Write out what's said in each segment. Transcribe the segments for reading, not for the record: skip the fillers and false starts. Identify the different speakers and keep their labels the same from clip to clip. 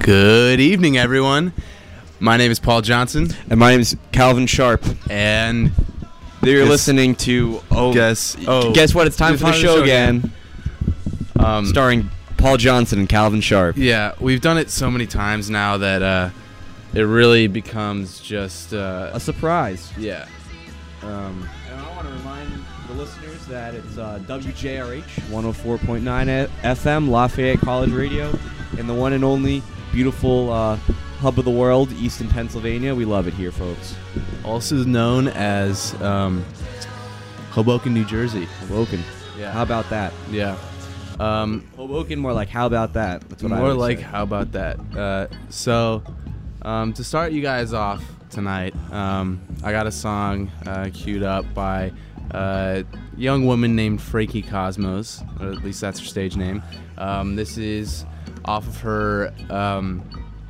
Speaker 1: Good evening, everyone. My name is Paul Johnson.
Speaker 2: And my name is Calvin Sharp.
Speaker 1: And
Speaker 2: you're listening to guess what? It's time for the show again. Starring Paul Johnson and Calvin Sharp.
Speaker 1: Yeah, we've done it so many times now that it really becomes just
Speaker 2: a surprise.
Speaker 1: Yeah.
Speaker 2: And I want to remind the listeners that it's WJRH 104.9 FM, Lafayette College Radio, and the one and only beautiful hub of the world, Easton, Pennsylvania. We love it here, folks.
Speaker 1: Also known as Hoboken, New Jersey.
Speaker 2: Hoboken.
Speaker 1: Yeah.
Speaker 2: How about that?
Speaker 1: Yeah.
Speaker 2: Hoboken, more like how about that? That's what I would say.
Speaker 1: How about that? So, to start you guys off tonight, I got a song queued up by a young woman named Frankie Cosmos, or at least that's her stage name. This is off of her album.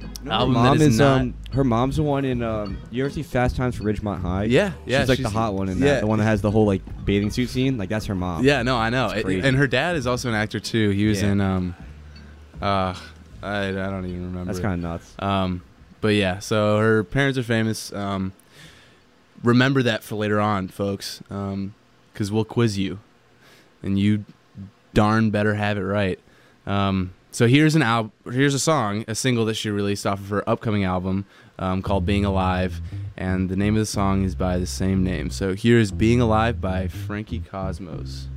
Speaker 2: Her mom's the one in. You ever see Fast Times for Ridgemont High?
Speaker 1: Yeah.
Speaker 2: She's like the hot one in that.
Speaker 1: Yeah.
Speaker 2: The one that has the whole like bathing suit scene. Like that's her mom.
Speaker 1: Yeah, no, I know.
Speaker 2: Crazy.
Speaker 1: And her dad is also an actor too. He was in I don't even remember.
Speaker 2: That's kind of nuts.
Speaker 1: But yeah, so her parents are famous. Remember that for later on, folks, because we'll quiz you, and you darn better have it right. So here's a song, a single that she released off of her upcoming album called Being Alive, and the name of the song is by the same name. So here's Being Alive by Frankie Cosmos.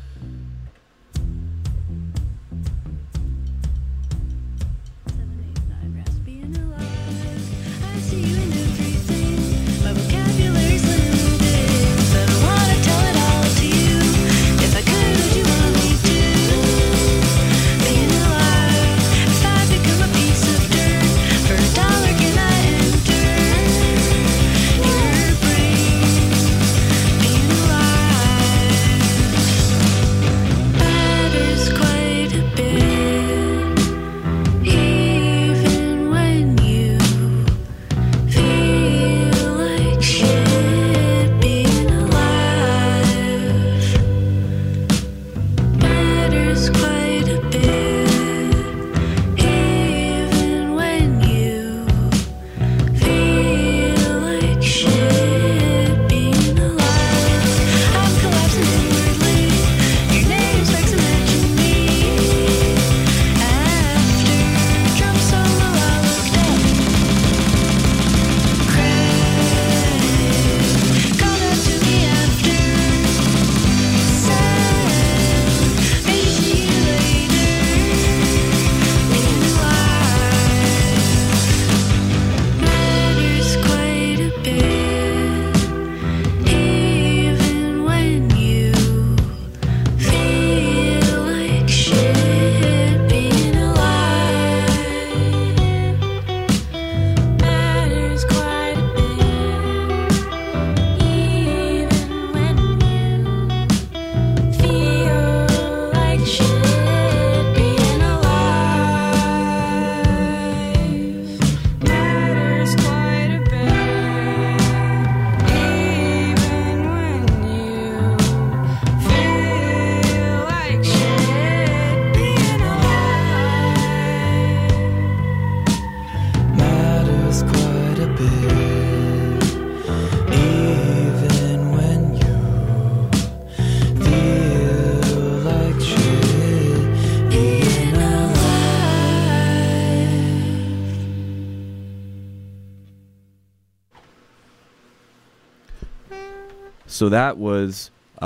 Speaker 2: So that was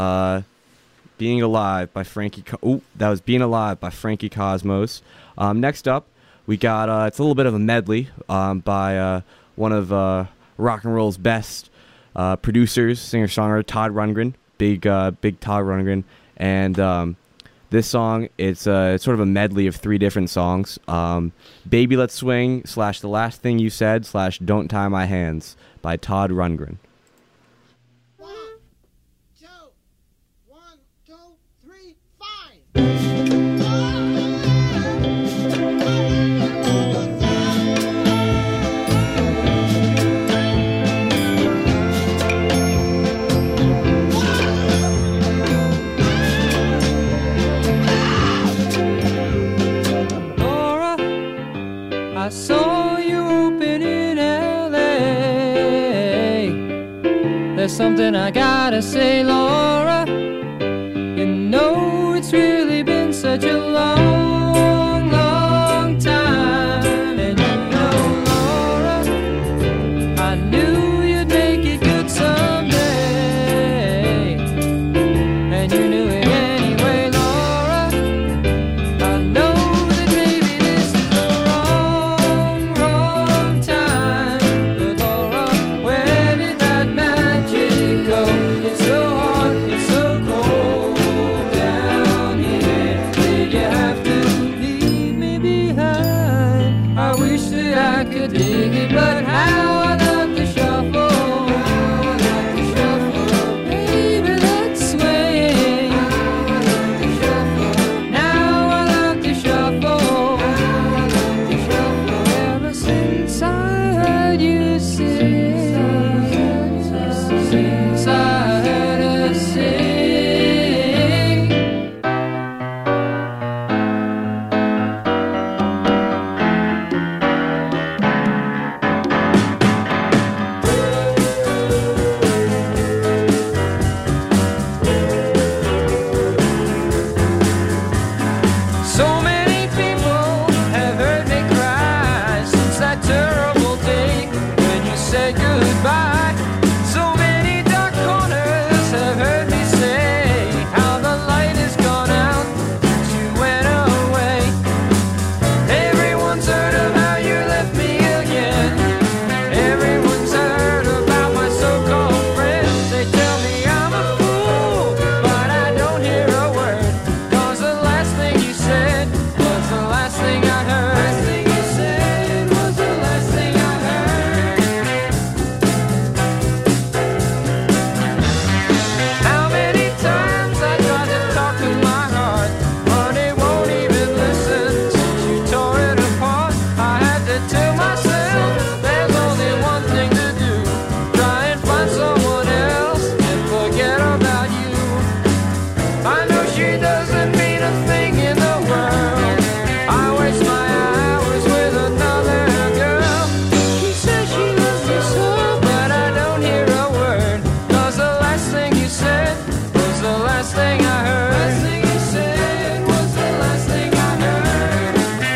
Speaker 2: Being Alive by Frankie. That was Being Alive by Frankie Cosmos. Next up, we got it's a little bit of a medley by one of rock and roll's best producers, singer-songwriter Todd Rundgren. Big Todd Rundgren, and this song it's sort of a medley of 3 different songs. Baby Let's Swing / The Last Thing You Said / Don't Tie My Hands by Todd Rundgren.
Speaker 3: 1, 2, 3, 5.
Speaker 4: I saw I gotta say, Laura, you know it's really been such a long, long time. And you know, Laura, I knew you'd make it good someday. And you knew it anyway, Laura. I know that maybe this is the wrong, wrong time. But Laura, where did that magic go? It's so hot, it's so cold down here. Did you have to leave me behind? I wish that I could dig it, but how I love to shuffle. Baby, let's swing. Now I love to shuffle. Ever since I heard you sing, since I heard her sing. So many people have heard me cry since that terrible day when you said goodbye. So many dark corners have heard me say how the light has gone out since you went away. Everyone's heard of how you left me again. Everyone's heard about my so-called friends. They tell me I'm a fool, but I don't hear a word. 'Cause the last thing you said was the last thing I heard. Last thing you said was the last thing I heard. How many times I tried to talk to my heart, but it won't even listen since you tore it apart. I had to tell myself there's only one thing to do. Try and find someone else and forget about you. I know she doesn't mean a thing in the world. I waste my hours with another girl. She says she loves me so, but I don't hear a word. 'Cause the last thing you said was the last thing I heard. Last thing you said was the last thing I heard.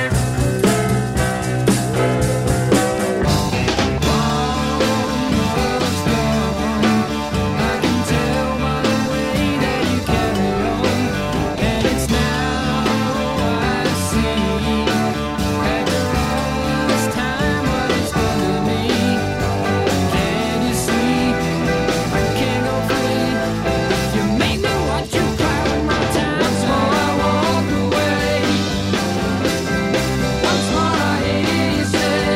Speaker 4: I can tell by the way that you carry on, and it's now I see. After all this time, what it's done to me. Can you see? I can't go free. You make me watch you cry when my time's more. I walk away. Once more, I hear you say.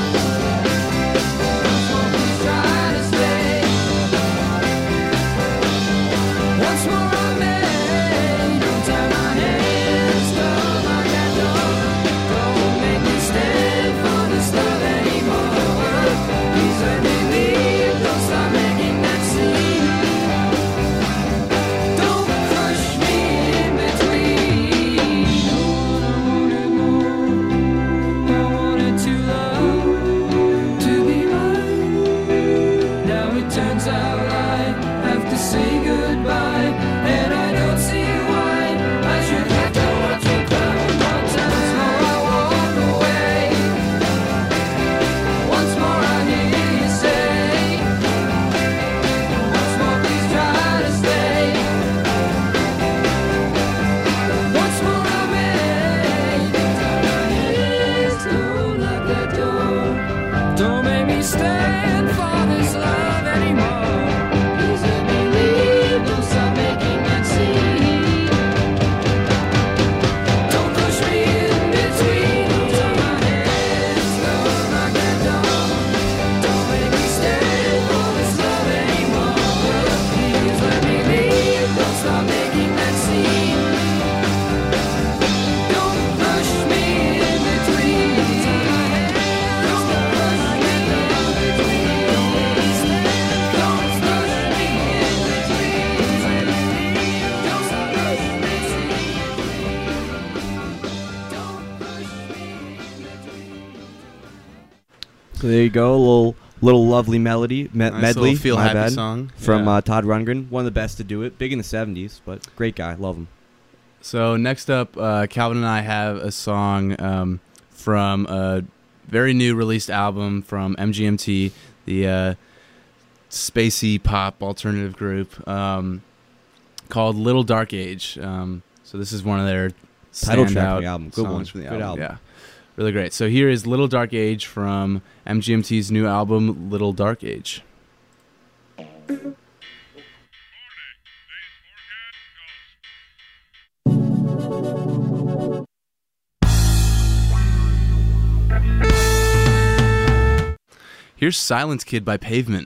Speaker 4: Once more, please try to stay. Once more I made, don't turn my hands, don't lock that door. Don't make me stand for this love anymore. Please let me leave, don't stop making that scene. Don't push me in between. I wanted more, I wanted to love, to be mine. Now it turns out I have to say goodbye, and I don't see why I should have to watch you cry one more time. Once more I walk away. Once more I hear you say. Once more please try to stay. Once more I made. Turn my hands, don't lock the door. Don't make me stand for this love anymore. Please let me leave, don't stop making that scene. Don't push me in between, don't turn my hands, don't lock that door. Don't make me stand for this love anymore. Please let me leave, don't stop making that scene. Don't push me in between. Don't push me in between. Don't push me in between. Don't stop pushing me. Don't push me in between.
Speaker 2: So there you go, a little little lovely melody,
Speaker 1: Nice
Speaker 2: medley,
Speaker 1: little feel
Speaker 2: my
Speaker 1: happy
Speaker 2: bad,
Speaker 1: song
Speaker 2: from
Speaker 1: Yeah.
Speaker 2: Todd Rundgren, one of the best to do it. Big in the 70s, but great guy. Love him.
Speaker 1: So next up, Calvin and I have a song from a very new released album from MGMT, the spacey pop alternative group, called Little Dark Age. So this is one of their
Speaker 2: Title track
Speaker 1: standout
Speaker 2: from the album. Good
Speaker 1: songs
Speaker 2: one.
Speaker 1: from the
Speaker 2: Good
Speaker 1: album.
Speaker 2: album.
Speaker 1: Yeah, really great. So here is Little Dark Age from MGMT's new album, Little Dark Age. Here's Silence Kid by Pavement.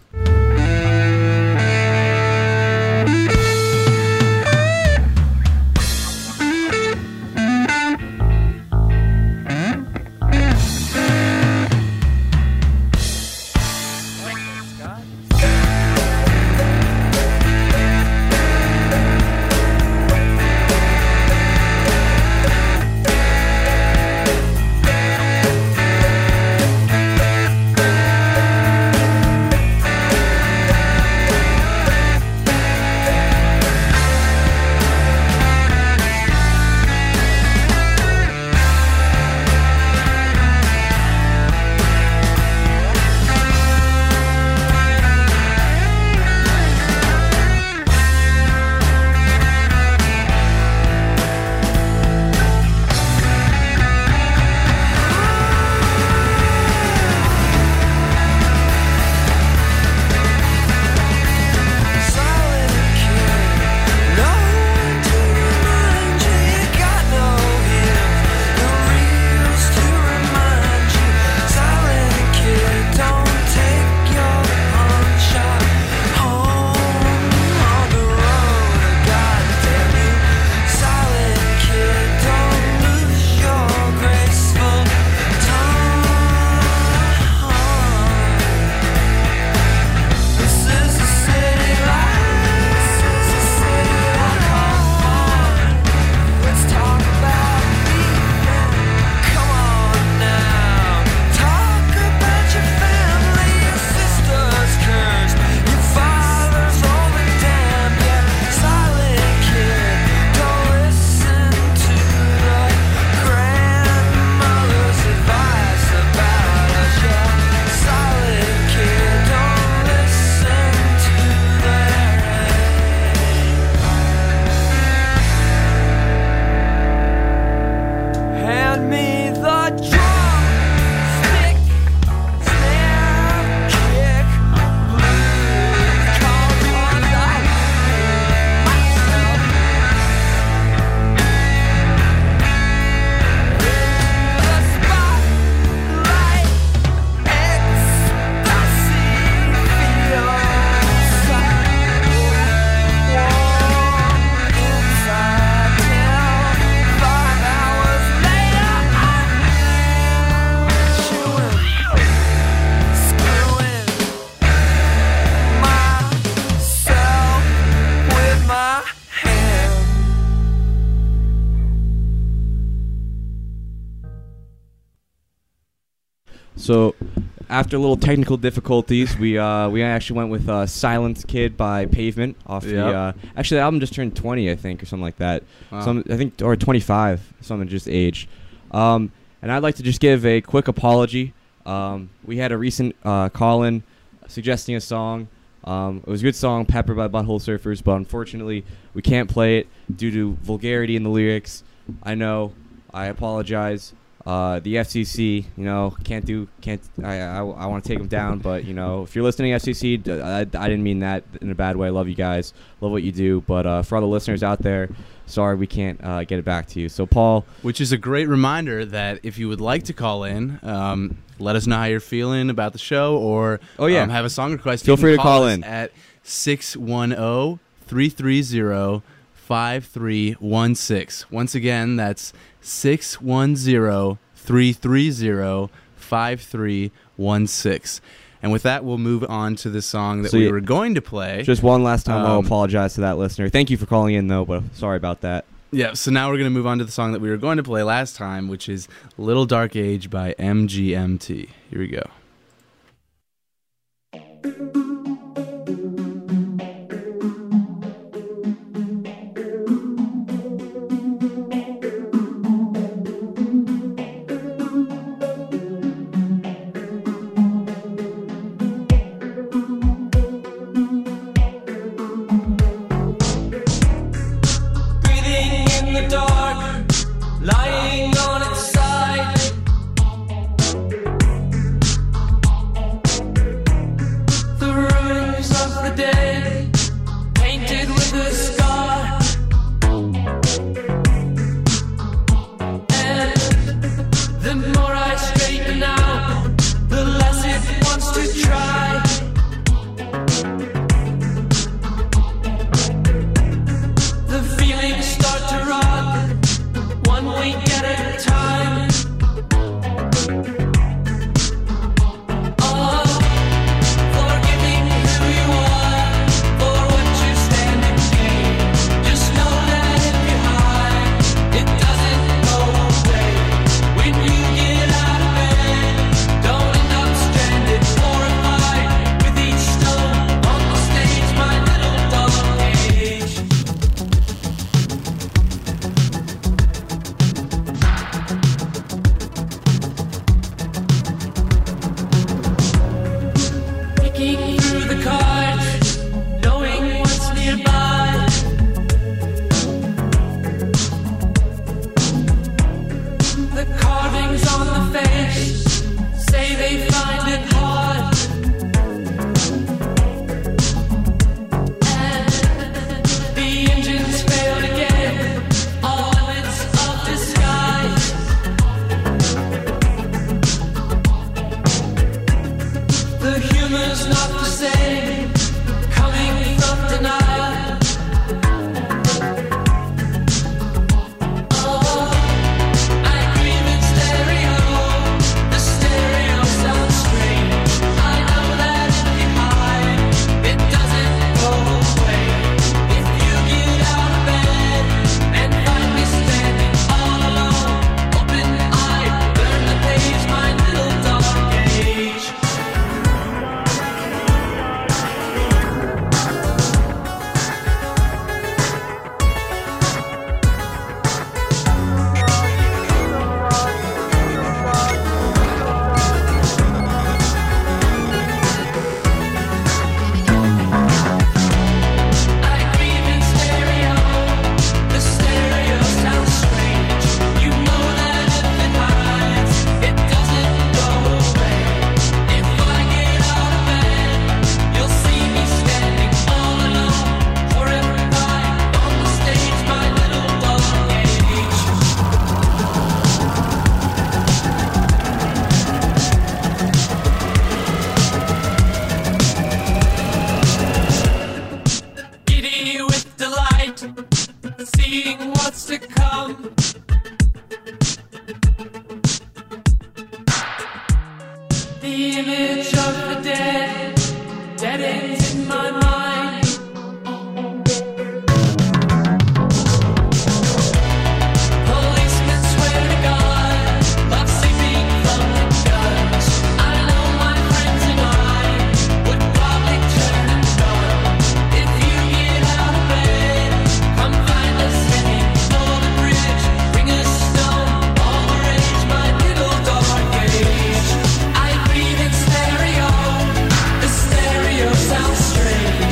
Speaker 2: So, after a little technical difficulties, we actually went with "Silence Kid" by Pavement off the. Actually, the album just turned 20, I think, or something like that.
Speaker 1: Wow.
Speaker 2: I think, or 25, something just aged. And I'd like to just give a quick apology. We had a recent call-in suggesting a song. It was a good song, "Pepper" by Butthole Surfers, but unfortunately, we can't play it due to vulgarity in the lyrics. I know. I apologize. The FCC, I want to take them down, but, if you're listening, FCC, I didn't mean that in a bad way. I love you guys. Love what you do. But for all the listeners out there, sorry we can't get it back to you. So, Paul.
Speaker 1: Which is a great reminder that if you would like to call in, let us know how you're feeling about the show or have a song request.
Speaker 2: Feel free to call
Speaker 1: us
Speaker 2: in
Speaker 1: at 610-330-5316. Once again, that's 610-330-5316. And with that, we'll move on to the song that we were going to play.
Speaker 2: Just one last time, I'll apologize to that listener. Thank you for calling in, though, but sorry about that.
Speaker 1: Yeah, so now we're going to move on to the song that we were going to play last time, which is Little Dark Age by MGMT. Here we go.
Speaker 5: Sounds strange.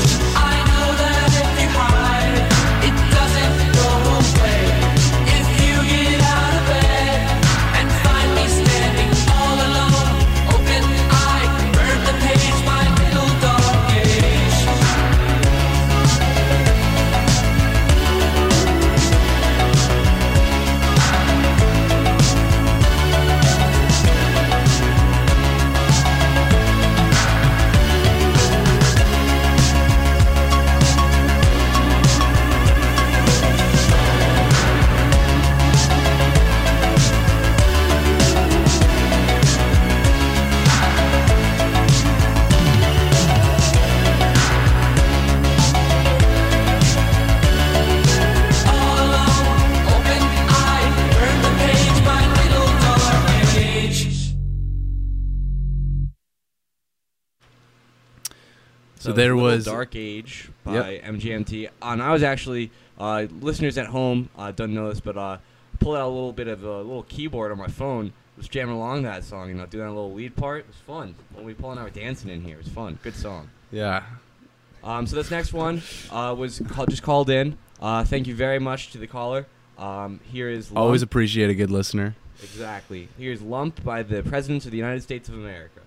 Speaker 1: So there
Speaker 2: Little
Speaker 1: was
Speaker 2: Dark Age by MGMT. And I was actually, listeners at home don't know this, but pulled out a little bit of a little keyboard on my phone, was jamming along that song, doing that little lead part. It was fun. When Paul and I were dancing in here, it was fun. Good song.
Speaker 1: Yeah.
Speaker 2: So this next one was just called in. Thank you very much to the caller. Here is Lump.
Speaker 1: Always appreciate a good listener.
Speaker 2: Exactly. Here's Lump by the Presidents of the United States of America.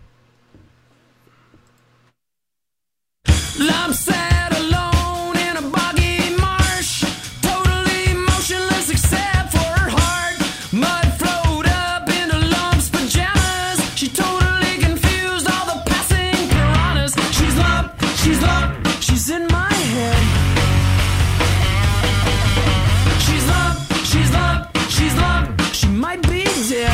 Speaker 4: Lump sat alone in a boggy marsh, totally motionless except for her heart. Mud flowed up into Lump's pajamas. She totally confused all the passing piranhas. She's Lump, she's in my head. She's Lump, she might be dead.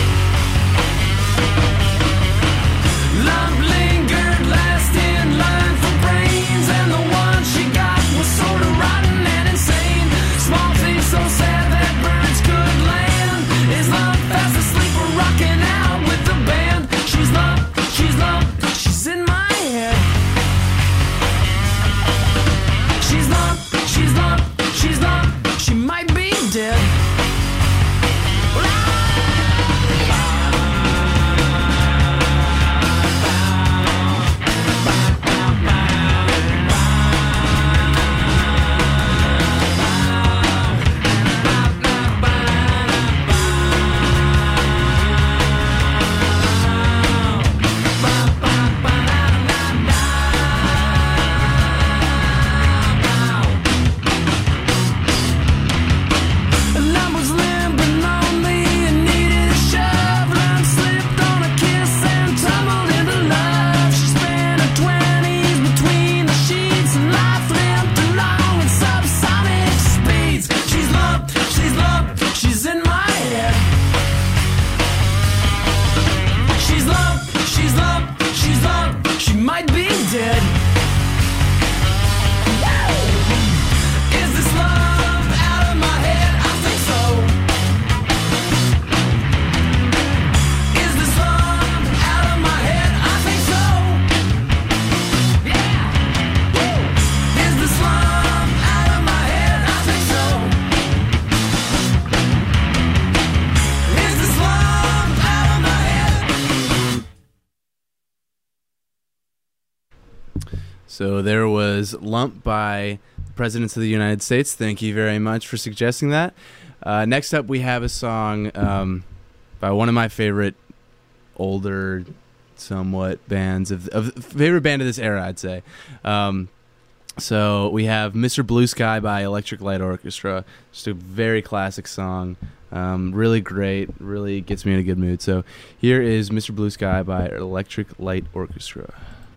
Speaker 4: Lump lingered last in line for brains, and the one she got was sort of rotten and insane. Small things so sad that birds could land. Is Lump fast asleep or rocking out with the band? She's Lump, she's in my head. She's Lump, she might be dead. Lump was limp and lonely and needed a shove. Lump slipped on a kiss and tumbled into love. She spent her 20s between the sheets, and life limped along with subsonic speeds. She's Lump, she's in my head. She's Lump, she might be dead. Is this love out of my head? I think so. Is this love out of my head? I think so. Yeah. Is this love out of my head? I think so. Is this love out of my head?
Speaker 1: So there was Lump by the Presidents of the United States. Thank you very much for suggesting that. Next up, we have a song by one of my favorite older, somewhat bands of favorite band of this era, I'd say. So we have Mr. Blue Sky by Electric Light Orchestra. Just a very classic song. Really great. Really gets me in a good mood. So here is Mr. Blue Sky by Electric Light Orchestra.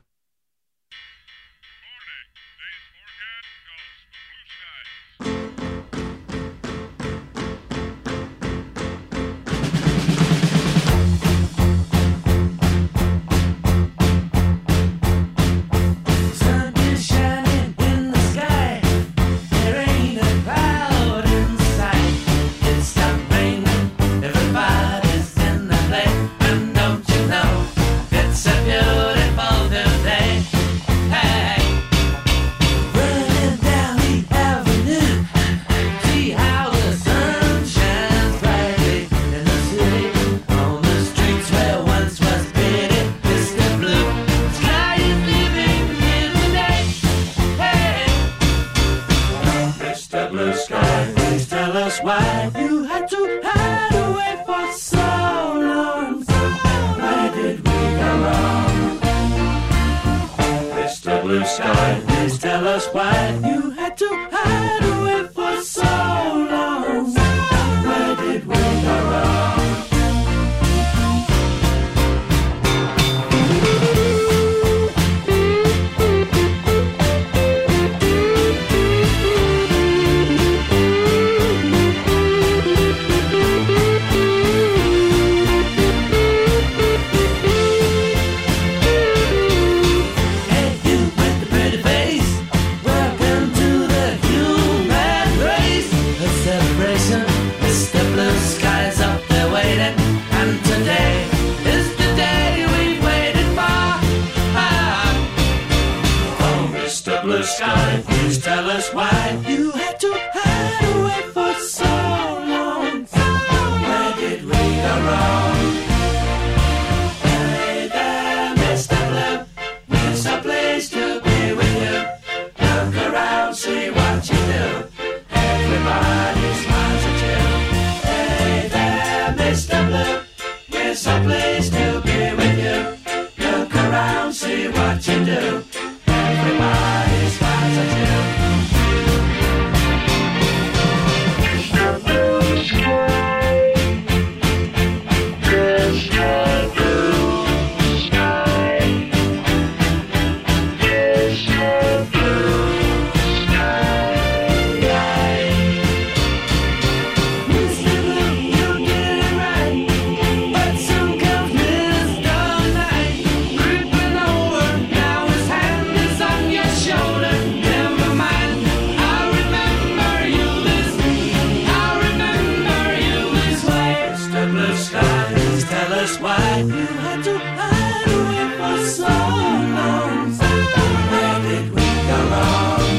Speaker 5: Sun is shining in the sky. There ain't a cloud in sight. It stopped raining. Everybody's in the play. And don't you know it's a beautiful new day? Hey, running down the avenue. See how the sun shines brightly in the city. On the streets where once was pretty Mr. Blue Sky is living here today. Hey, Mr. Blue Sky, please tell us why you had to hide away for so long. Where did we go wrong? Mr. Blue Sky, please tell us why you had to hide away for so long. Where did we go wrong? Hey, you with the pretty face, welcome to us why you had to hide away for so long. Where did we go wrong? Hey there, Mr. Blue, we're so pleased to be with you. Look around, see what you do. Everybody smiles at you. Hey there, Mr. Blue, we're so pleased to be with you. Look around, see what you do. Everybody smiles at you. Why you had to hide away for so long? Where did we go wrong?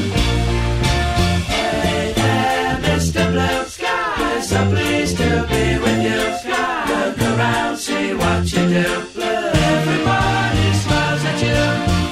Speaker 5: Hey there, Mr. Blue Sky, we're so pleased to be with you. Look around, see what you do. Everybody smiles at you.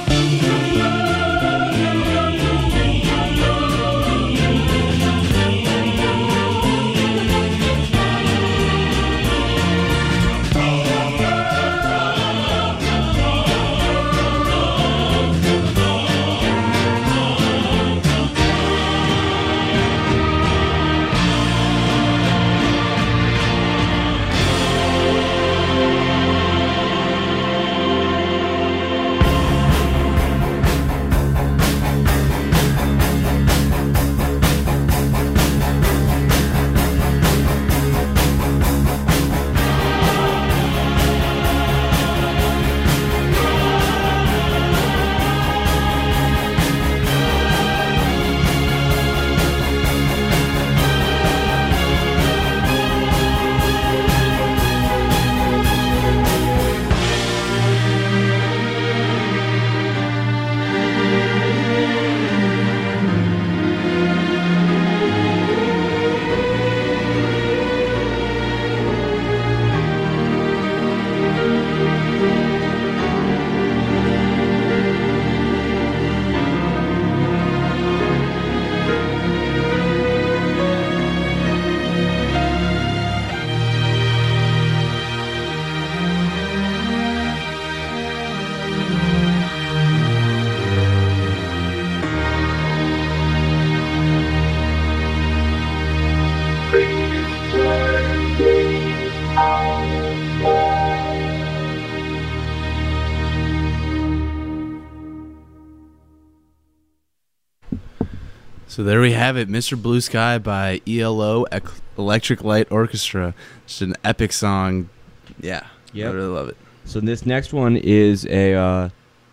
Speaker 1: So there we have it, Mr. Blue Sky by ELO Electric Light Orchestra. Just an epic song. Yeah,
Speaker 2: Yep.
Speaker 1: I really love it.
Speaker 2: So this next one is a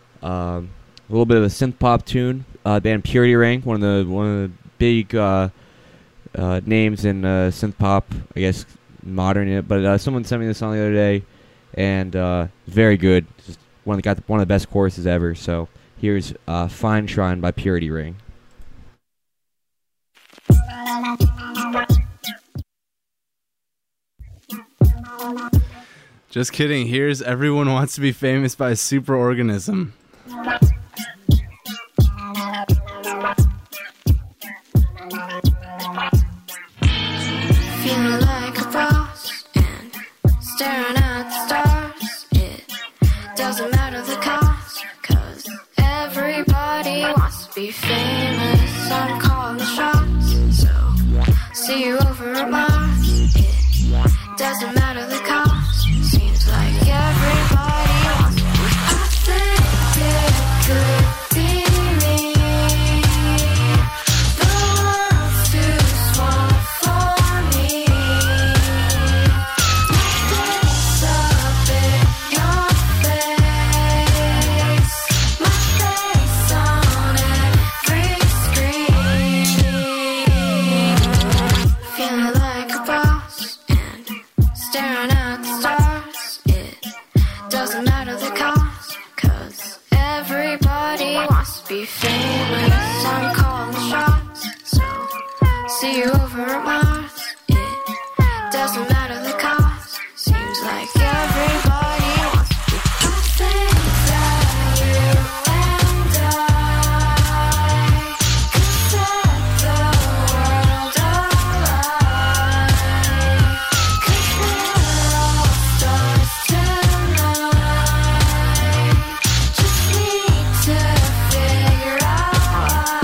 Speaker 2: little bit of a synth pop tune. Band Purity Ring, one of the big names in synth pop, I guess modern. But someone sent me this song the other day, and very good. Just one of the best choruses ever. So here's "Fine Shrine" by Purity Ring.
Speaker 1: Just kidding. Here's Everyone Wants to Be Famous by Superorganism.
Speaker 6: Feeling like a boss and staring at the stars. It doesn't matter the cost, 'cause everybody wants to be famous. I'm calling the shots, so see you over at Mars. It doesn't matter the cost. Seems like everybody wants to be. I think it could be me. The world's too small for me. My face up in your face. My face on every screen. Feeling like a boss and see you over at Mars. It doesn't matter the cost. Seems like everybody wants to be. I think that you and I could set the world alight. 'Cause we're all stars tonight. Just need to figure out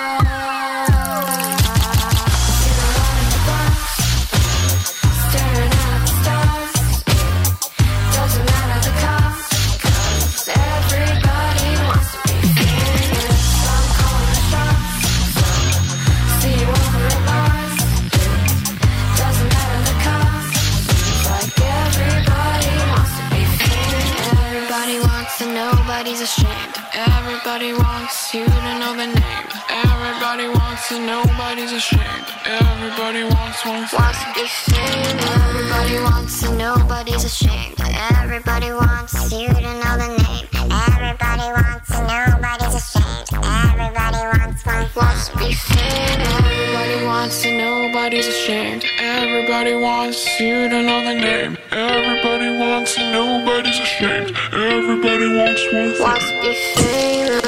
Speaker 6: staring at the stars. Doesn't matter the cost, 'cause everybody wants to be famous. I'm calling the shots, see you over at Mars. Doesn't matter the cost, like everybody wants to be famous. Everybody wants and nobody's ashamed. Everybody wants you to know the name. Everybody wants and nobody's ashamed. Everybody wants to be famous. Everybody wants and nobody's ashamed. Everybody wants you to know the name. Everybody wants and nobody's ashamed. Everybody wants to be famous. Everybody wants and nobody's ashamed. Everybody wants you to know the name. Everybody wants and nobody's ashamed. Everybody wants to be famous.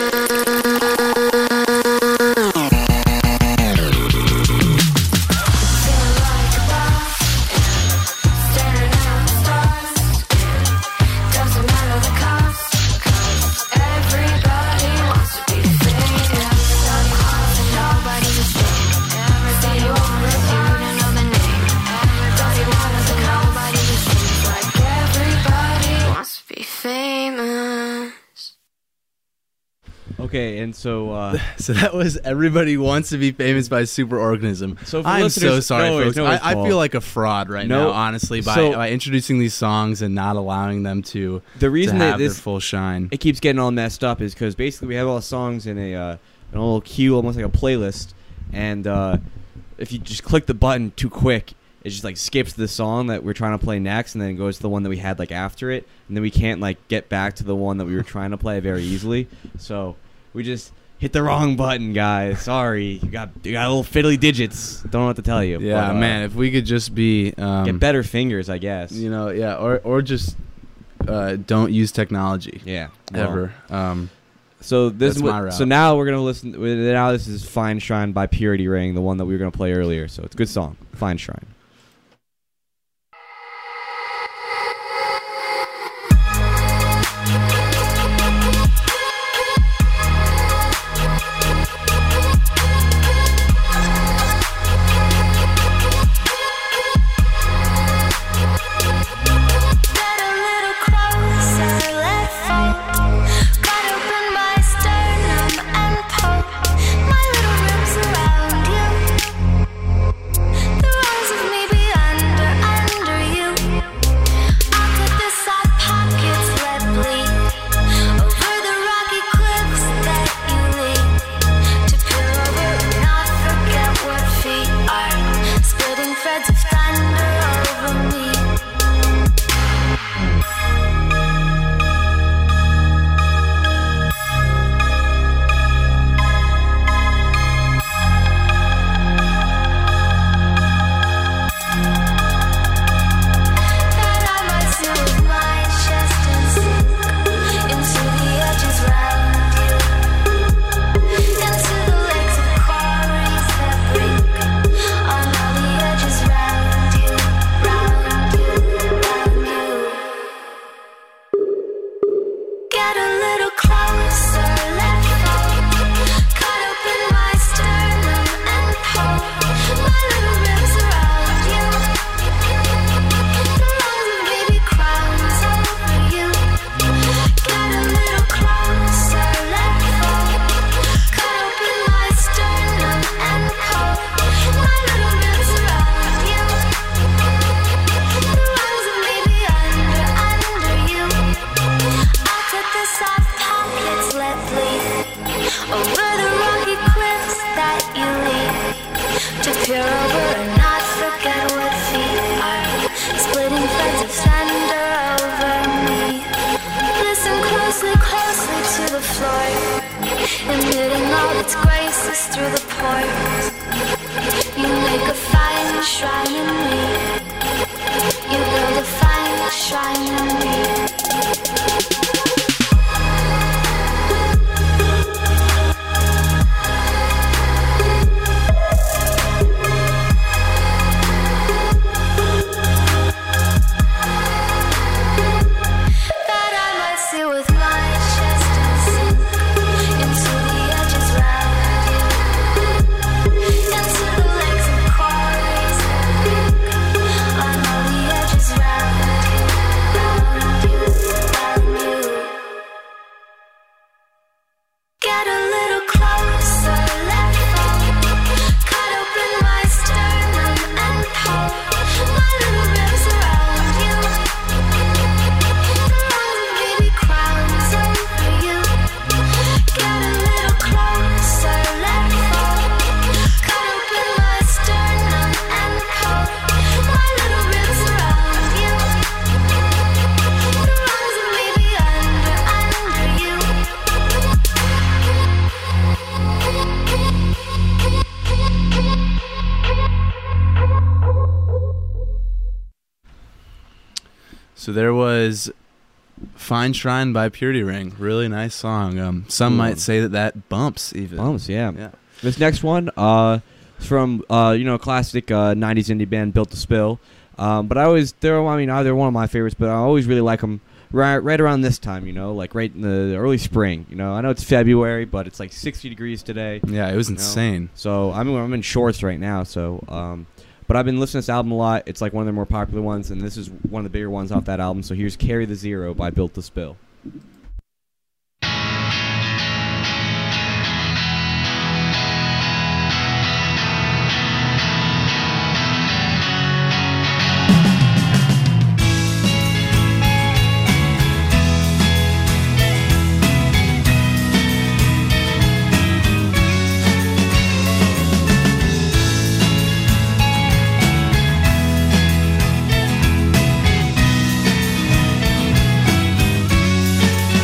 Speaker 6: Feeling like a boss, staring at the stars. Doesn't matter the cost, 'cause everybody wants to be famous. Everybody wants and nobody's ashamed. Everybody wants you to know the name. Everybody wants and nobody's ashamed. Like everybody wants to be famous.
Speaker 2: Okay, and so
Speaker 1: So that was "Everybody Wants to Be Famous" by Superorganism.
Speaker 2: So for
Speaker 1: I'm so
Speaker 2: listeners-
Speaker 1: sorry,
Speaker 2: no worries,
Speaker 1: folks.
Speaker 2: no worries,
Speaker 1: I
Speaker 2: Paul.
Speaker 1: feel like a fraud right
Speaker 2: No,
Speaker 1: now, honestly, by,
Speaker 2: so-
Speaker 1: by introducing these songs and not allowing them to,
Speaker 2: the reason
Speaker 1: to
Speaker 2: that
Speaker 1: have their
Speaker 2: this
Speaker 1: full shine.
Speaker 2: it keeps getting all messed up is because basically we have all the songs in a little queue, almost like a playlist, and if you just click the button too quick, it just like skips the song that we're trying to play next, and then it goes to the one that we had like after it, and then we can't like get back to the one that we were trying to play very easily. So we just hit the wrong button, guys. Sorry, you got little fiddly digits. Don't know what to tell you.
Speaker 1: Yeah,
Speaker 2: but,
Speaker 1: man, if we could just be,
Speaker 2: get better fingers, I guess.
Speaker 1: you know, yeah, or just don't use technology
Speaker 2: Yeah, well,
Speaker 1: ever.
Speaker 2: So this
Speaker 1: That's my route.
Speaker 2: So now we're gonna listen. Now this is "Fine Shrine" by Purity Ring, the one that we were gonna play earlier. So it's a good song, "Fine Shrine."
Speaker 6: Get a little closer, let fall. Cut open my sternum and poke my little ribs around you. The rose of me be under you. I'll cut the soft pockets, let bleed over the rocky cliffs that you lead. To peer over and not forget what feet are. Splitting threads of thunder over me. That I might soothe my chest and sink into the edges round you, into the lakes of quarries that break on all the edges round you, round you, round you. Get a little closer, let fall. Cut open my sternum and poke my little ribs around you. The rose of baby crowns over you. Get a little closer, let fall. Cut open my sternum and poke my little ribs around you. The rose of baby under you. I'll cut the soft pockets, let bleed over the rocky cliffs that you lead. To peer over and not forget what feet are. Splitting threads of thunder over me. Listen closely, closely to the floor, emitting all its graces through the pores. You know a shrine in me. You build a fine shrine in me. That I might sit with my chest and sink into the edges round you, into the legs and quarries that leak on all the edges round you, round you. Get a little closer, let fall, cut open my sternum and pull my little ribs around you. Baby crowns over you. Get a little closer, let fall, cut open my sternum and pull my little ribs around you. The rungs of me be under you.
Speaker 1: So there was Fine Shrine by Purity Ring. Really nice song. Some might say that bumps even.
Speaker 2: Bumps, yeah.
Speaker 1: Yeah.
Speaker 2: This next one, from classic '90s indie band Built to Spill. But they're one of my favorites, but I always really like them right around this time. Like right in the early spring. I know it's February, but it's like 60 degrees today.
Speaker 1: Yeah, it was insane.
Speaker 2: So I'm in shorts right now. So, but I've been listening to this album a lot. It's like one of their more popular ones, and this is one of the bigger ones off that album. So here's "Carry the Zero" by Built to Spill.
Speaker 6: Get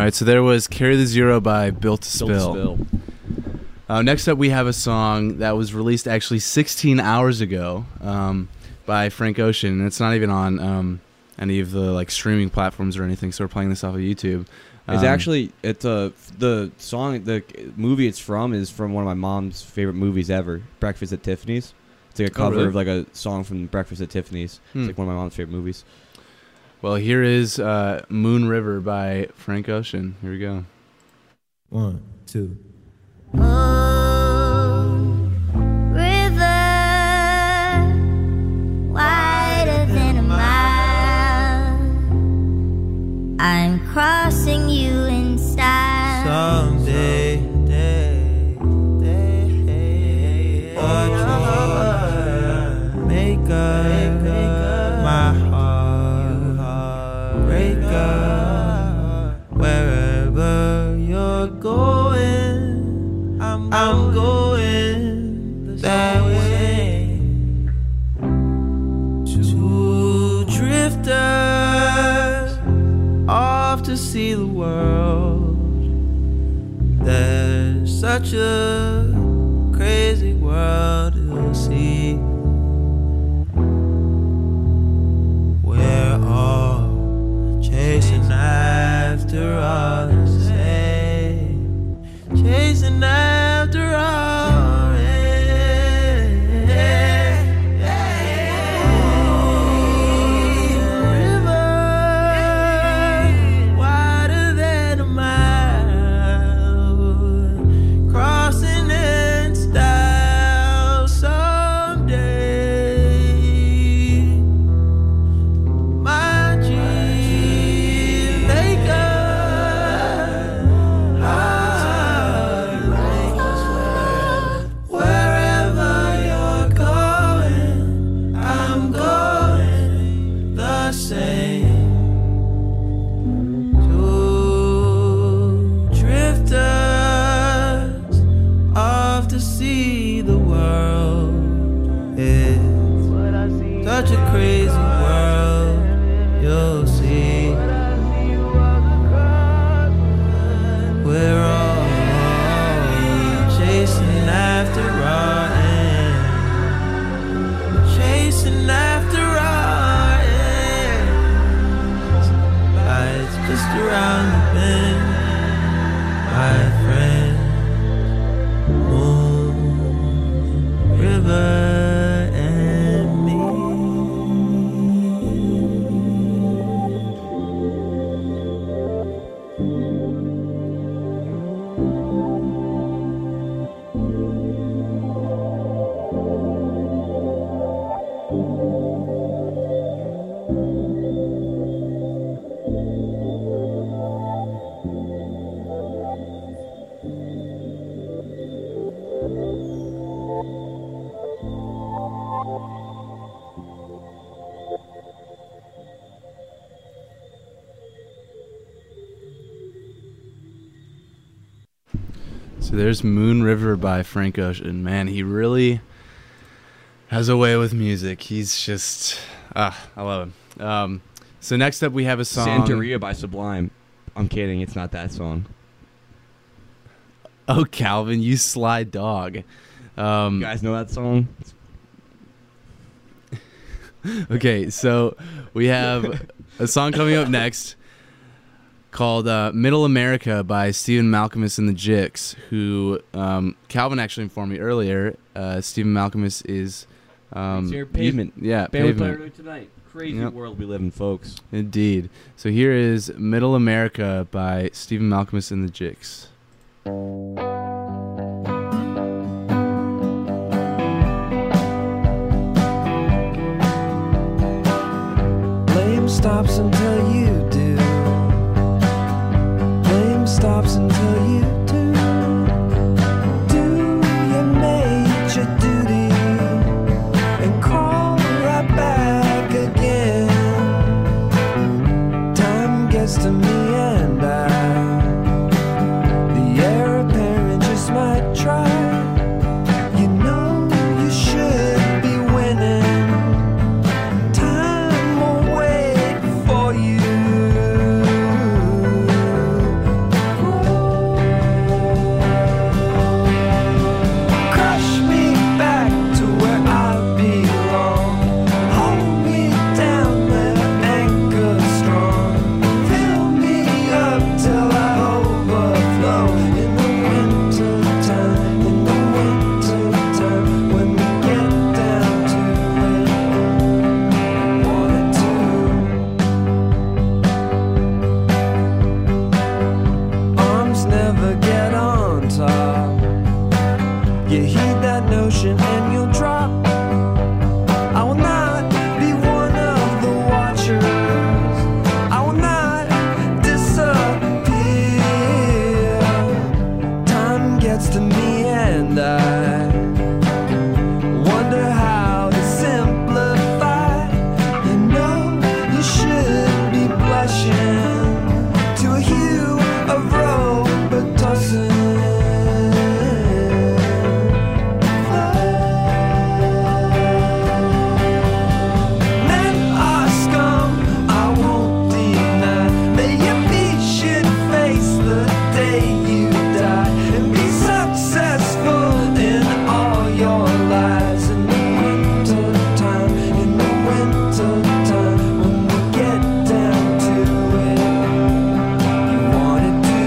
Speaker 1: right, so there was Carry the Zero by Built to
Speaker 2: Built to
Speaker 1: Spill. Next up, we have a song that was released actually 16 hours ago by Frank Ocean, and it's not even on any of the like streaming platforms or anything. So we're playing this off of YouTube.
Speaker 2: It's actually the movie it's from is from one of my mom's favorite movies ever, Breakfast at Tiffany's. It's like a cover
Speaker 1: really?
Speaker 2: of like a song from Breakfast at Tiffany's.
Speaker 1: Hmm.
Speaker 2: It's like one of my mom's favorite movies.
Speaker 1: Well, here is Moon River by Frank Ocean. Here we go.
Speaker 7: 1, 2.
Speaker 8: River, wider than a mile. I'm crossing you in style.
Speaker 7: Someday, what you make up my heart, break up wherever you're going. I'm going that way. Two drifters off to see the world. There's such a crazy world you'll see. We're all chasing after all the same, chasing after all. River wider than a mile, crossing in style someday. My G-Laker, wherever you're going, I'm going the same. Two drifters off to see the world. It's such a crazy world you'll see. We're all chasing after our end, chasing after our end. Life's just around the bend, my friend. Moon, river, and me.
Speaker 1: So there's Moon River by Frank Ocean. Man, he really has a way with music. He's just, I love him. So next up we have a song.
Speaker 2: Santeria by Sublime. I'm kidding. It's not that song.
Speaker 1: Oh, Calvin, you sly dog.
Speaker 2: You guys know that song?
Speaker 1: Okay, so we have a song coming up next called Middle America by Stephen Malkmus and the Jicks, who Calvin actually informed me earlier. Stephen Malkmus is...
Speaker 2: Pavement.
Speaker 1: Yeah,
Speaker 2: Band we played
Speaker 1: Pavement.
Speaker 2: earlier tonight. Crazy
Speaker 1: Yep.
Speaker 2: world we live in, folks.
Speaker 1: Indeed. So here is Middle America by Stephen Malkmus and the Jicks.
Speaker 7: Blame stops until you do. Blame stops until you do. Do your major duty and call right back again. Time gets to me and I, the heir apparent You heed that notion and you'll drop. I will not be one of the watchers. I will not disappear. Time gets to me and I wonder how to simplify. You know you should be blushing to a hue of Robitussin. Men are scum, I won't deny. May your feet should face the day you die and be successful in all your lives. In the winter time, in the winter time, when we get down to it, you wanted to.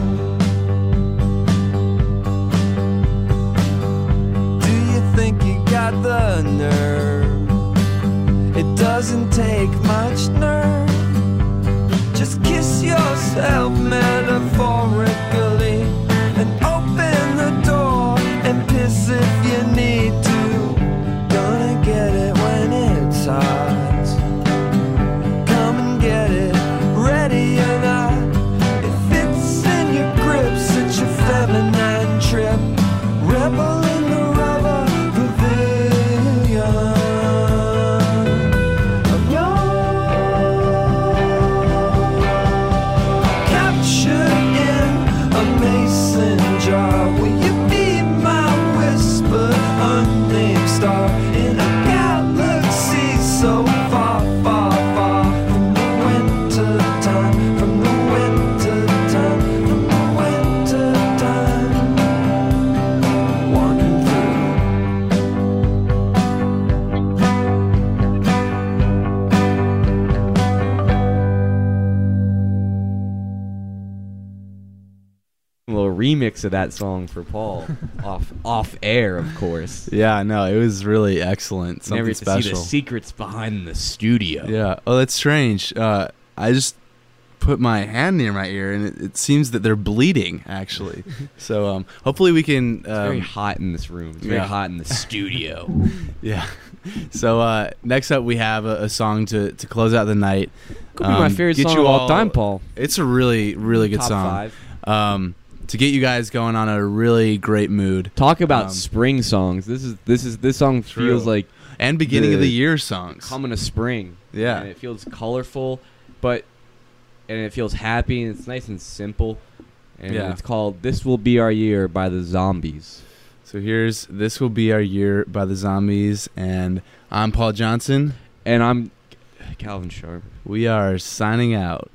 Speaker 7: Do you think you got the nerve? It doesn't take much nerve. Just kiss yourself metaphorically and open the door and piss if you need to. Gonna get it when it's hot. Come and get it, ready or not. It fits in your grip, such a feminine trip. Rebel in the rubber pavilion of captured in a mason jar. Will you be my whisper, unnamed star in a galaxy so far, far, far from the winter time, from the winter time, from the winter time, wandering through.
Speaker 2: A little remix of that song for Paul, off air, of course.
Speaker 1: Yeah, no, it was really excellent. Something
Speaker 2: Never get to see
Speaker 1: special.
Speaker 2: the secrets behind the studio.
Speaker 1: Yeah. Oh, that's strange. I just put my hand near my ear, and it seems that they're bleeding, actually. So hopefully we can.
Speaker 2: It's very hot in this room. It's very
Speaker 1: yeah.
Speaker 2: hot in the studio.
Speaker 1: Yeah. So next up, we have a song to close out the night.
Speaker 2: Could be my favorite
Speaker 1: get
Speaker 2: song
Speaker 1: you
Speaker 2: of all
Speaker 1: all-
Speaker 2: time, Paul.
Speaker 1: It's a really, really good
Speaker 2: Top
Speaker 1: song.
Speaker 2: 5.
Speaker 1: To get you guys going on a really great mood.
Speaker 2: Talk about
Speaker 1: Um,
Speaker 2: spring songs. This song
Speaker 1: True.
Speaker 2: feels like
Speaker 1: And beginning of
Speaker 2: the
Speaker 1: the year songs.
Speaker 2: coming of spring.
Speaker 1: Yeah.
Speaker 2: And it feels colorful, and it feels happy, and it's nice and simple. And
Speaker 1: Yeah.
Speaker 2: it's called "This Will Be Our Year" by the Zombies.
Speaker 1: So here's This Will Be Our Year by the Zombies, and I'm Paul Johnson.
Speaker 2: And I'm Calvin Sharp.
Speaker 1: We are signing out.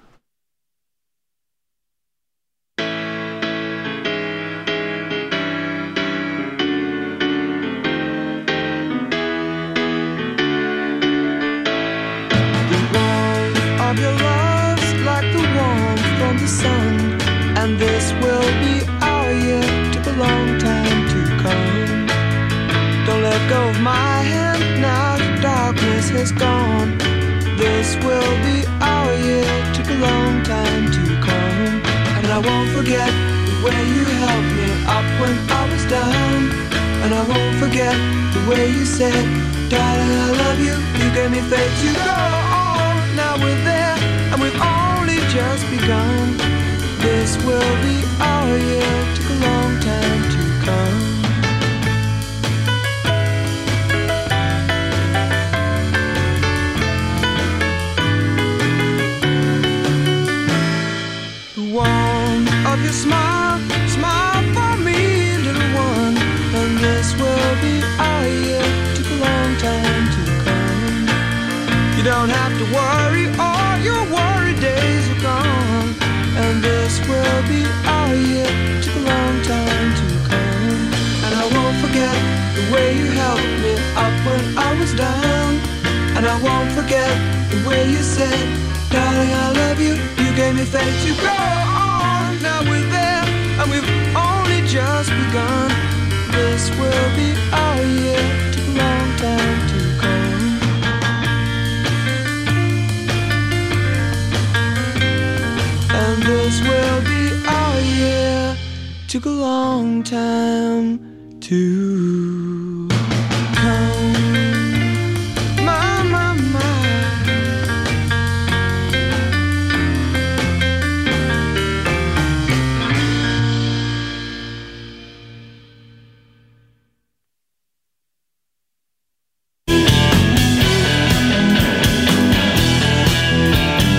Speaker 7: Of your love's like the warmth from the sun, and this will be our year. Took a long time to come. Don't let go of my hand now, the darkness has gone. This will be our year. Took a long time to come, and I won't forget the way you helped me up when I was down, and I won't forget the way you said, "Darling, I love you." You gave me faith to go on. Now we're there, and we've only just begun. This will be our year. Took a long time to come. The warmth of your smile, smile for me, little one. And this will be our year. Took a long time to come. You don't have to worry, all your worry days are gone. And this will be our year. Took a long time to come. And I won't forget the way you helped me up when I was down. And I won't forget the way you said, "Darling, I love you." You gave me faith to go on. Now we're there, and we've only just begun. This will be our year. Took a long time to come. And this will be our year. Took a long time too.